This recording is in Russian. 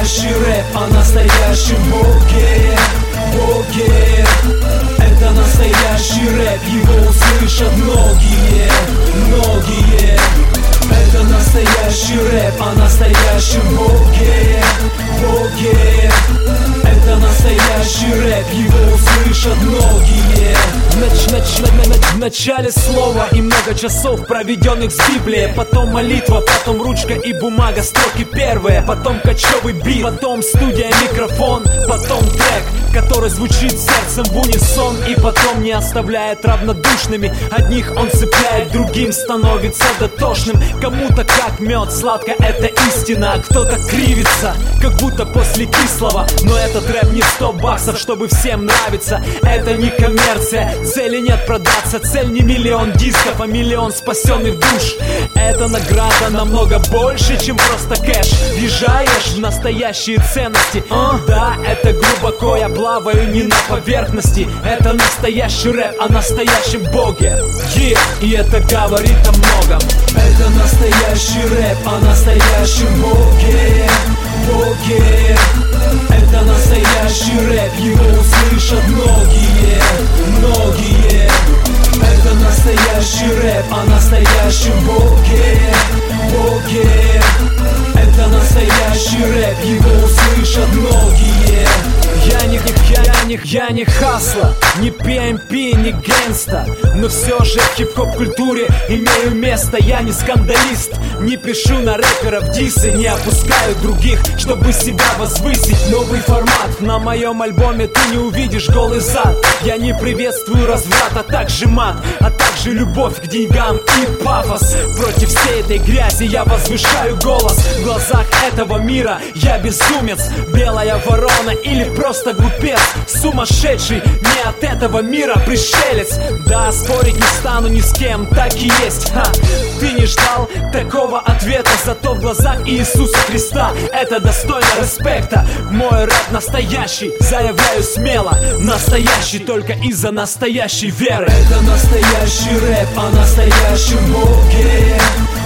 настоящий рэп о настоящем Боге, Боге. Это настоящий рэп, его услышат многие, многие. Это настоящий рэп о настоящем Боге, Боге. Это настоящий рэп, его услышат многие. В начале слова и много часов, проведенных с Библией. Потом молитва, потом ручка и бумага, строки первые. Потом кочевый бит, потом студия, микрофон. Потом трек, который звучит сердцем в унисон. И потом не оставляет равнодушными. Одних он цепляет, другим становится дотошным. Кому-то как мед, сладко это истина. А кто-то кривится, как будто после кислого. Но этот рэп не 100 баксов, чтобы всем нравиться. Это не коммерция, цели нет продаться. Цель не миллион дисков, а миллион спасенных душ. Это награда намного больше, чем просто кэш. Въезжаешь в настоящие ценности. Да, это глубоко, я плаваю не на поверхности. Это настоящий рэп о настоящем Боге. И это говорит о многом. Это настоящий рэп о настоящем Боге, Боге. Это настоящий рэп, его услышат многие, многие. Это настоящий рэп о настоящем Боге, Боге. Это настоящий рэп, его услышат многие. Я не хасла, не PMP, не гэнста. Но все же в хип-хоп культуре имею место. Я не скандалист, не пишу на рэперов дисы. Не опускаю других, чтобы себя возвысить. Новый формат, на моем альбоме ты не увидишь голый зад. Я не приветствую разврат, а также мат, а также любовь к деньгам и пафос. Против всей этой грязи я возвышаю голос. В глазах этого мира я безумец, белая ворона или просто глупец. Сумасшедший, не от этого мира пришелец. Да, спорить не стану ни с кем, так и есть. Ты не ждал такого ответа, зато в глазах Иисуса Христа это достойно респекта. Мой рэп настоящий, заявляю смело. Настоящий только из-за настоящей веры. Это настоящий рэп о настоящем Боге,